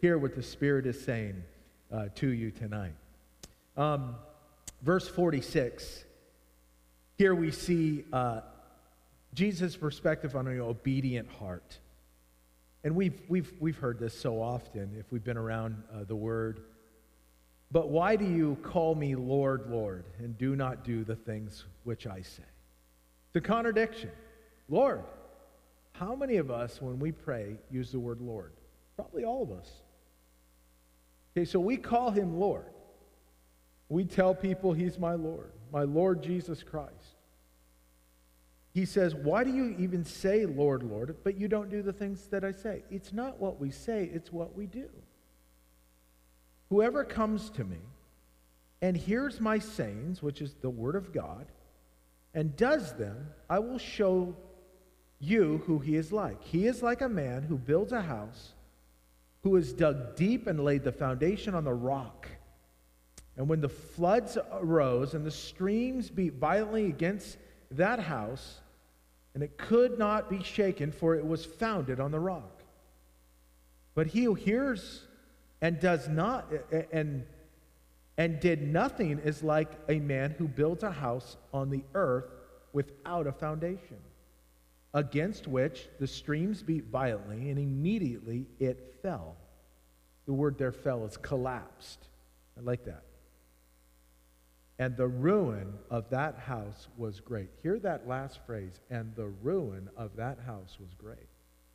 hear what the Spirit is saying to you tonight. Verse 46, here we see Jesus' perspective on an obedient heart. And we've heard this so often if we've been around the Word. But why do you call me Lord, Lord, and do not do the things which I say? The contradiction. Lord. How many of us, when we pray, use the word Lord? Probably all of us. Okay, so we call him Lord. We tell people he's my Lord Jesus Christ. He says, why do you even say, Lord, Lord, but you don't do the things that I say? It's not what we say, it's what we do. Whoever comes to me and hears my sayings, which is the word of God, and does them, I will show you who he is like. He is like a man who builds a house, who has dug deep and laid the foundation on the rock. And when the floods arose and the streams beat violently against that house, and it could not be shaken, for it was founded on the rock. But he who hears and does not and did nothing is like a man who builds a house on the earth without a foundation, against which the streams beat violently, and immediately it fell. The word there fell is collapsed. I like that. And the ruin of that house was great. Hear that last phrase, and the ruin of that house was great.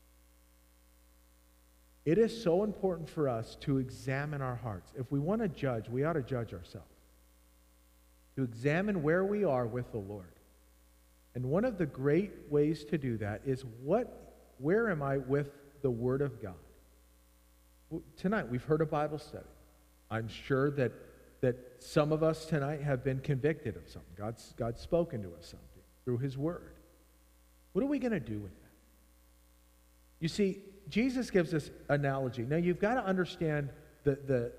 It is so important for us to examine our hearts. If we want to judge, we ought to judge ourselves. To examine where we are with the Lord. And one of the great ways to do that is where am I with the Word of God? Well, tonight we've heard a Bible study. I'm sure that some of us tonight have been convicted of something. God's spoken to us something through His Word. What are we going to do with that? You see, Jesus gives us analogy. Now you've got to understand the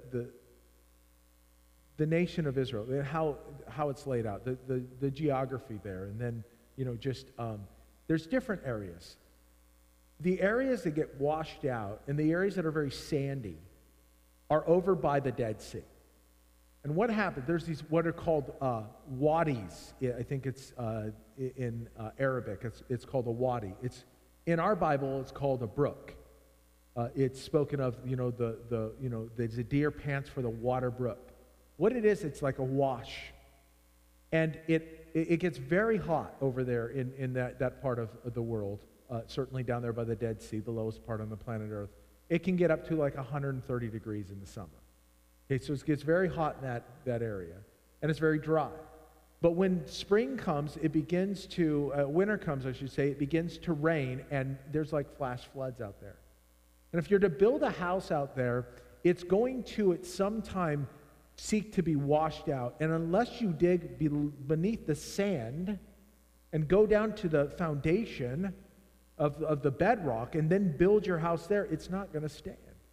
nation of Israel, and how it's laid out, the geography there, and then there's different areas. The areas that get washed out and the areas that are very sandy are over by the Dead Sea. And what happened? There's these what are called wadis. I think it's in Arabic. It's called a wadi. It's in our Bible. It's called a brook. It's spoken of. There's a deer pants for the water brook. What it is, it's like a wash, and it gets very hot over there in that part of the world. Certainly down there by the Dead Sea, the lowest part on the planet Earth. It can get up to like 130 degrees in the summer. Okay, so it gets very hot in that area, and it's very dry. But when spring comes, it begins to, winter comes, I should say, it begins to rain, and there's like flash floods out there. And if you're to build a house out there, it's going to at some time seek to be washed out. And unless you dig beneath the sand and go down to the foundation of the bedrock and then build your house there, it's not going to stand.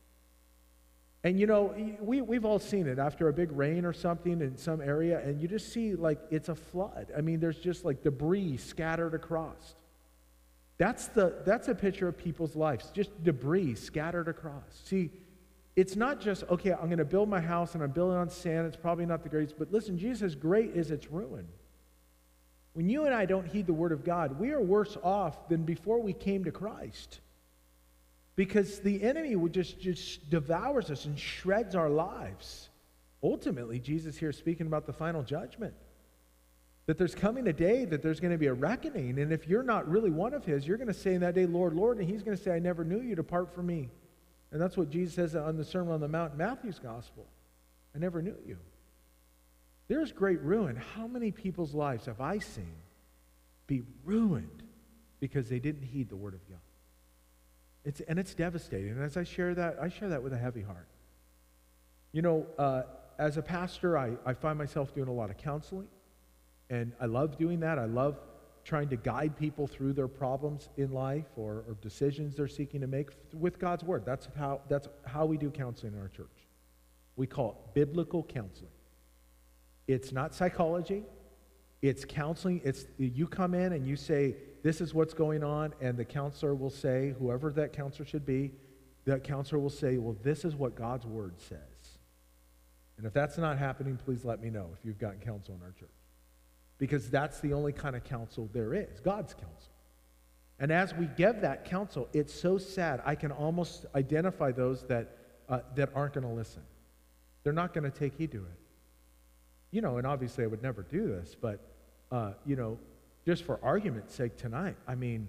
And we've all seen it after a big rain or something in some area, and you just see like it's a flood. I mean, there's just like debris scattered across. That's a picture of people's lives, just debris scattered across. See, it's not just, okay, I'm going to build my house and I'm building on sand. It's probably not the greatest, but listen, Jesus, great is its ruin. When you and I don't heed the Word of God, we are worse off than before we came to Christ. Because the enemy would just devours us and shreds our lives. Ultimately, Jesus here is speaking about the final judgment. That there's coming a day that there's going to be a reckoning. And if you're not really one of His, you're going to say in that day, Lord, Lord, and He's going to say, I never knew you, depart from me. And that's what Jesus says on the Sermon on the Mount in Matthew's Gospel. I never knew you. There's great ruin. How many people's lives have I seen be ruined because they didn't heed the Word of God? It's devastating. And as I share that with a heavy heart. As a pastor, I find myself doing a lot of counseling. And I love doing that. I love trying to guide people through their problems in life or decisions they're seeking to make with God's Word. That's how we do counseling in our church. We call it biblical counseling. It's not psychology. It's counseling. You come in and you say, this is what's going on, and the counselor will say, whoever that counselor should be, that counselor will say, well, this is what God's word says. And if that's not happening, please let me know if you've gotten counsel in our church. Because that's the only kind of counsel there is, God's counsel. And as we give that counsel, it's so sad. I can almost identify those that aren't going to listen. They're not going to take heed to it. You know, and obviously I would never do this, but, you know, just for argument's sake tonight, I mean,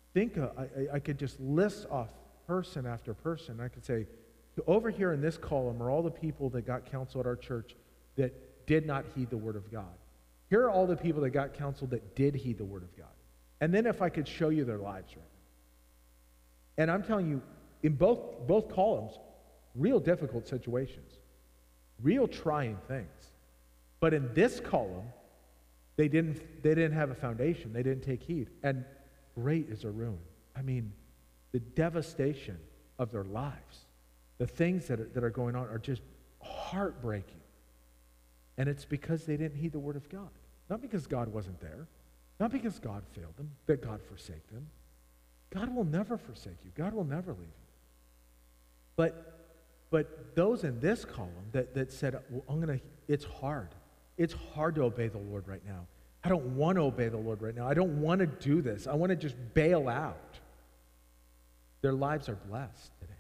I could just list off person after person. I could say, over here in this column are all the people that got counsel at our church that did not heed the word of God. Here are all the people that got counsel that did heed the word of God. And then if I could show you their lives right now. And I'm telling you, in both columns, real difficult situations, real trying things. But in this column, they didn't have a foundation. They didn't take heed. And great is their ruin. I mean, the devastation of their lives, the things that are going on are just heartbreaking. And it's because they didn't heed the word of God. Not because God wasn't there. Not because God failed them, that God forsake them. God will never forsake you. God will never leave you. But those in this column that said, well, it's hard. It's hard to obey the Lord right now. I don't want to obey the Lord right now. I don't want to do this. I want to just bail out. Their lives are blessed today.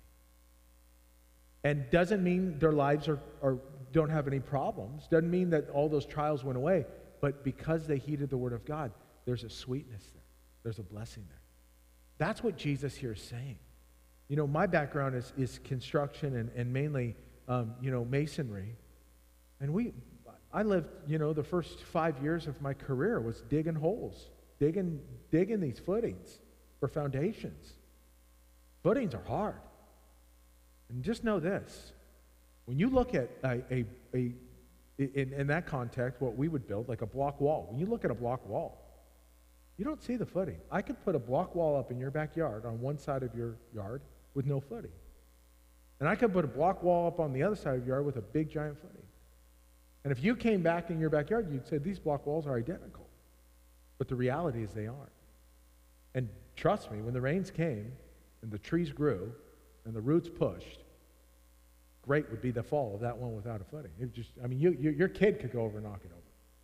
And doesn't mean their lives don't have any problems. Doesn't mean that all those trials went away. But because they heeded the word of God, there's a sweetness there. There's a blessing there. That's what Jesus here is saying. You know, my background is construction and mainly, masonry. And I lived, the first 5 years of my career was digging holes, digging these footings for foundations. Footings are hard. And just know this. When you look at in that context, what we would build, like a block wall. When you look at a block wall, you don't see the footing. I could put a block wall up in your backyard on one side of your yard with no footing. And I could put a block wall up on the other side of your yard with a big giant footing. And if you came back in your backyard, you'd say these block walls are identical. But the reality is they aren't. And trust me, when the rains came and the trees grew and the roots pushed, great would be the fall of that one without a footing. Your kid could go over and knock it over.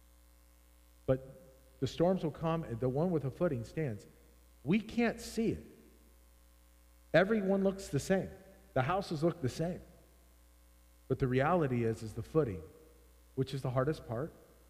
But the storms will come, and the one with a footing stands. We can't see it. Everyone looks the same. The houses look the same. But the reality is the footing, which is the hardest part,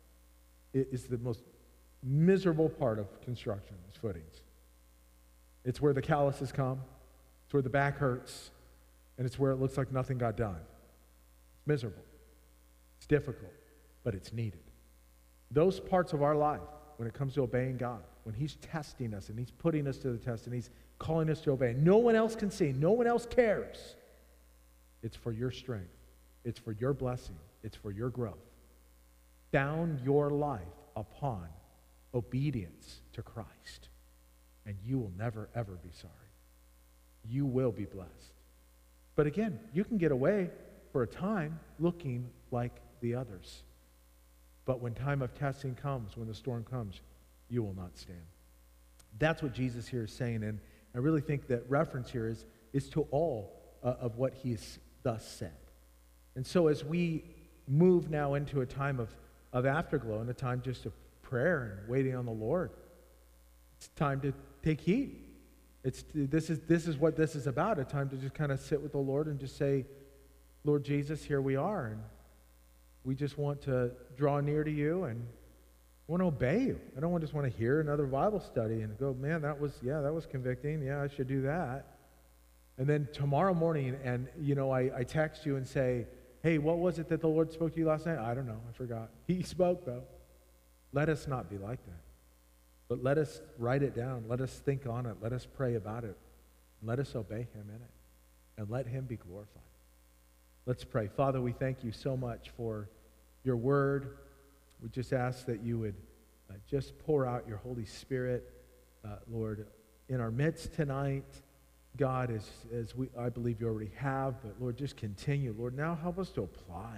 is the most miserable part of construction, is footings. It's where the calluses come. It's where the back hurts. And it's where it looks like nothing got done. It's miserable. It's difficult, but it's needed. Those parts of our life, when it comes to obeying God, when he's testing us and he's putting us to the test and he's calling us to obey, no one else can see, no one else cares. It's for your strength. It's for your blessing. It's for your growth. Found your life upon obedience to Christ, and you will never, ever be sorry. You will be blessed. But again, you can get away for a time looking like the others. But when time of testing comes, when the storm comes, you will not stand. That's what Jesus here is saying, and I really think that reference here is to all of what he has thus said. And so as we move now into a time of afterglow and a time just of prayer and waiting on the Lord, it's time to take heed. This is what this is about, a time to just kind of sit with the Lord and just say, Lord Jesus, here we are, and we just want to draw near to you and want to obey you. I don't just want to hear another Bible study and go, man, that was convicting. Yeah, I should do that. And then tomorrow morning, and I text you and say, hey, what was it that the Lord spoke to you last night? I don't know. I forgot. He spoke, though. Let us not be like that. But let us write it down. Let us think on it. Let us pray about it. And let us obey him in it. And let him be glorified. Let's pray. Father, we thank you so much for your word. We just ask that you would just pour out your Holy Spirit, Lord, in our midst tonight. God, as I believe you already have, but Lord, just continue. Lord, now help us to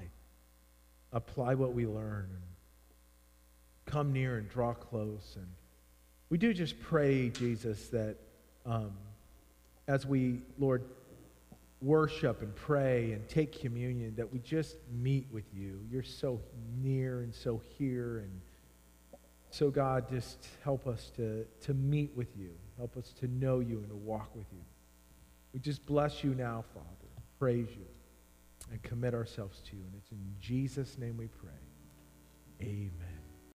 apply what we learn, and come near and draw close. And we do just pray, Jesus, that as we, Lord, worship and pray and take communion, that we just meet with you. You're so near and so here. And so, God, just help us to meet with you. Help us to know you and to walk with you. We just bless you now, Father, praise you, and commit ourselves to you. And it's in Jesus' name we pray. Amen.